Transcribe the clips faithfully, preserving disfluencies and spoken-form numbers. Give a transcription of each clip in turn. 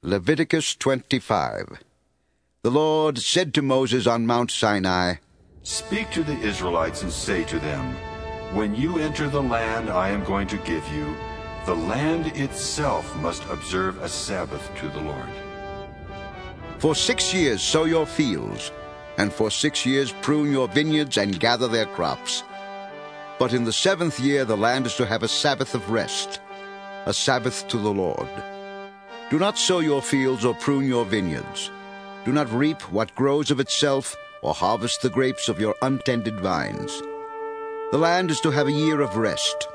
Leviticus twenty-five. The Lord said to Moses on Mount Sinai, Speak to the Israelites and say to them, When you enter the land I am going to give you, the land itself must observe a Sabbath to the Lord. For six years sow your fields, and for six years prune your vineyards and gather their crops. But in the seventh year the land is to have a Sabbath of rest, a Sabbath to the Lord. Do not sow your fields or prune your vineyards. Do not reap what grows of itself, or harvest the grapes of your untended vines. The land is to have a year of rest.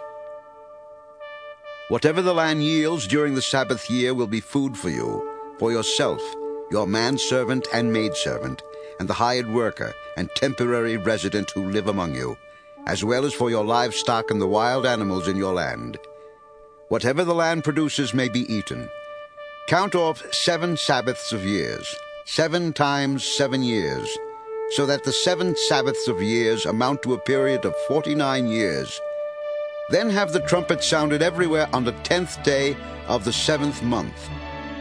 Whatever the land yields during the Sabbath year will be food for you, for yourself, your manservant and maidservant, and the hired worker and temporary resident who live among you, as well as for your livestock and the wild animals in your land. Whatever the land produces may be eaten. Count off seven Sabbaths of years, seven times seven years, so that the seven Sabbaths of years amount to a period of forty-nine years. Then have the trumpet sounded everywhere on the tenth day of the seventh month.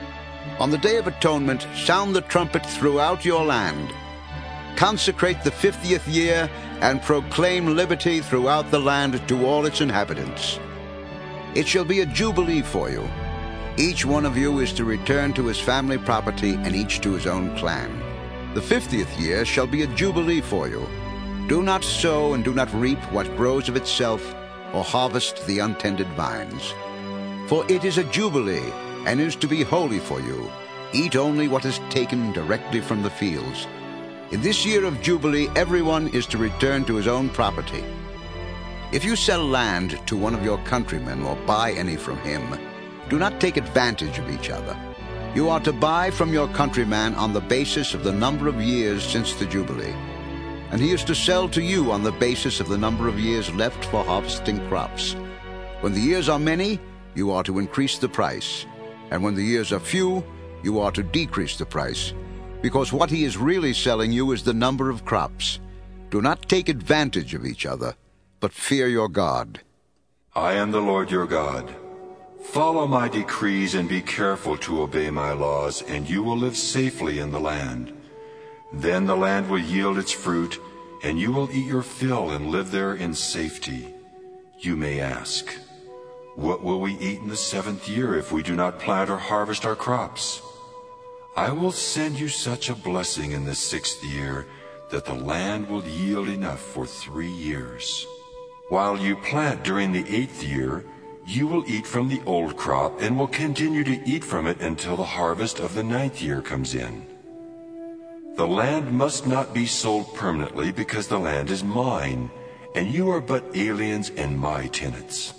On the Day of Atonement, sound the trumpet throughout your land. Consecrate the fiftieth year and proclaim liberty throughout the land to all its inhabitants. It shall be a jubilee for you. Each one of you is to return to his family property and each to his own clan. The fiftieth year shall be a jubilee for you. Do not sow and do not reap what grows of itself, or harvest the untended vines. For it is a jubilee, and is to be holy for you. Eat only what is taken directly from the fields. In this year of jubilee, everyone is to return to his own property. If you sell land to one of your countrymen or buy any from him, do not take advantage of each other. You are to buy from your countryman on the basis of the number of years since the Jubilee, and he is to sell to you on the basis of the number of years left for harvesting crops. When the years are many, you are to increase the price, and when the years are few, you are to decrease the price, because what he is really selling you is the number of crops. Do not take advantage of each other, but fear your God. I am the Lord your God. Follow my decrees and be careful to obey my laws, and you will live safely in the land. Then the land will yield its fruit, and you will eat your fill and live there in safety. You may ask, what will we eat in the seventh year if we do not plant or harvest our crops? I will send you such a blessing in the sixth year that the land will yield enough for three years. While you plant during the eighth year, you will eat from the old crop and will continue to eat from it until the harvest of the ninth year comes in. The land must not be sold permanently because the land is mine, and you are but aliens and my tenants.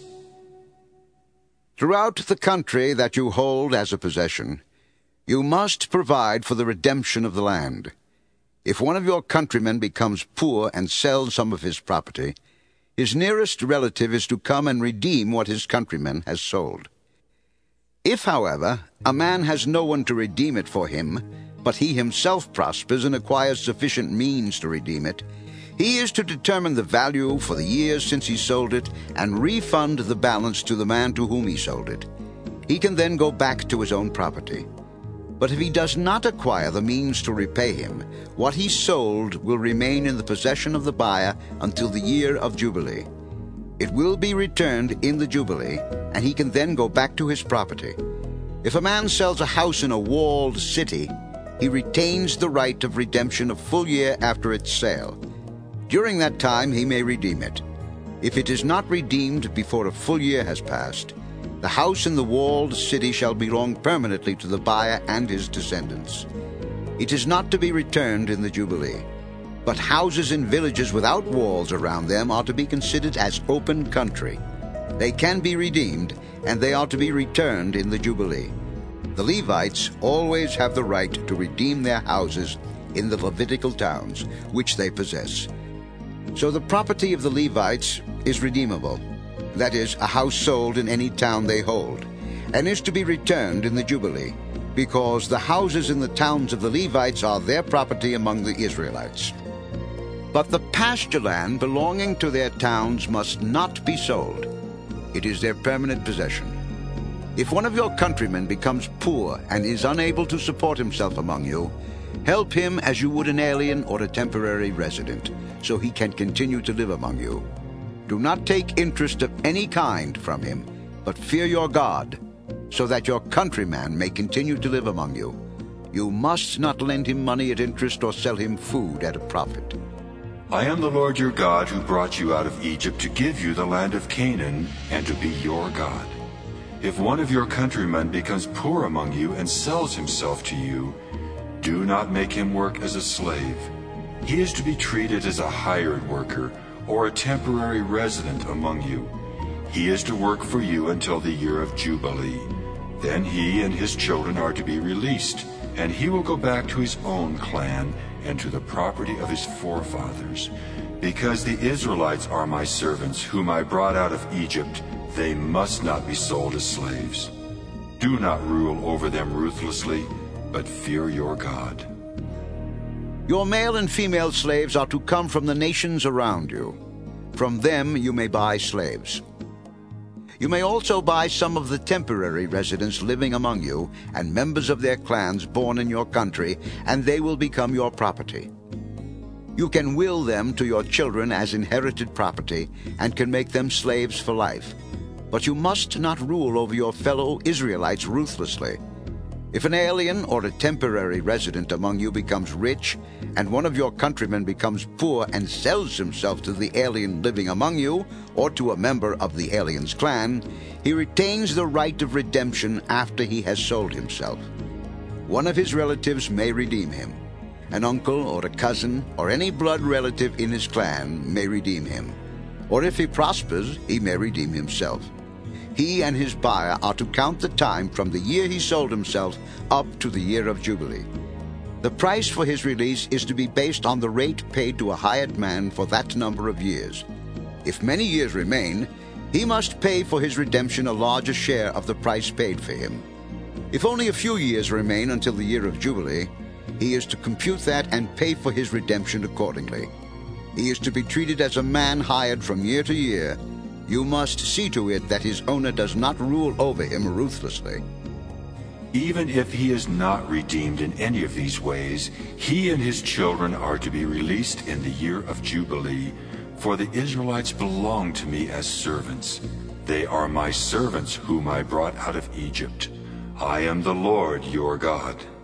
Throughout the country that you hold as a possession, you must provide for the redemption of the land. If one of your countrymen becomes poor and sells some of his property, his nearest relative is to come and redeem what his countryman has sold. If, however, a man has no one to redeem it for him, but he himself prospers and acquires sufficient means to redeem it, he is to determine the value for the years since he sold it and refund the balance to the man to whom he sold it. He can then go back to his own property. But if he does not acquire the means to repay him, what he sold will remain in the possession of the buyer until the year of Jubilee. It will be returned in the Jubilee, and he can then go back to his property. If a man sells a house in a walled city, he retains the right of redemption a full year after its sale. During that time he may redeem it. If it is not redeemed before a full year has passed, the house in the walled city shall belong permanently to the buyer and his descendants. It is not to be returned in the Jubilee. But houses in villages without walls around them are to be considered as open country. They can be redeemed, and they are to be returned in the Jubilee. The Levites always have the right to redeem their houses in the Levitical towns, which they possess. So the property of the Levites is redeemable. That is, a house sold in any town they hold, and is to be returned in the Jubilee, because the houses in the towns of the Levites are their property among the Israelites. But the pasture land belonging to their towns must not be sold. It is their permanent possession. If one of your countrymen becomes poor and is unable to support himself among you, help him as you would an alien or a temporary resident, so he can continue to live among you. Do not take interest of any kind from him, but fear your God, so that your countryman may continue to live among you. You must not lend him money at interest or sell him food at a profit. I am the Lord your God who brought you out of Egypt to give you the land of Canaan and to be your God. If one of your countrymen becomes poor among you and sells himself to you, do not make him work as a slave. He is to be treated as a hired worker or a temporary resident among you. He is to work for you until the year of Jubilee. Then he and his children are to be released, and he will go back to his own clan and to the property of his forefathers. Because the Israelites are my servants, whom I brought out of Egypt, they must not be sold as slaves. Do not rule over them ruthlessly, but fear your God. Your male and female slaves are to come from the nations around you. From them you may buy slaves. You may also buy some of the temporary residents living among you and members of their clans born in your country, and they will become your property. You can will them to your children as inherited property and can make them slaves for life. But you must not rule over your fellow Israelites ruthlessly. If an alien or a temporary resident among you becomes rich, and one of your countrymen becomes poor and sells himself to the alien living among you, or to a member of the alien's clan, he retains the right of redemption after he has sold himself. One of his relatives may redeem him. An uncle or a cousin or any blood relative in his clan may redeem him. Or if he prospers, he may redeem himself. He and his buyer are to count the time from the year he sold himself up to the year of Jubilee. The price for his release is to be based on the rate paid to a hired man for that number of years. If many years remain, he must pay for his redemption a larger share of the price paid for him. If only a few years remain until the year of Jubilee, he is to compute that and pay for his redemption accordingly. He is to be treated as a man hired from year to year. You must see to it that his owner does not rule over him ruthlessly. Even if he is not redeemed in any of these ways, he and his children are to be released in the year of Jubilee, for the Israelites belong to me as servants. They are my servants whom I brought out of Egypt. I am the Lord your God.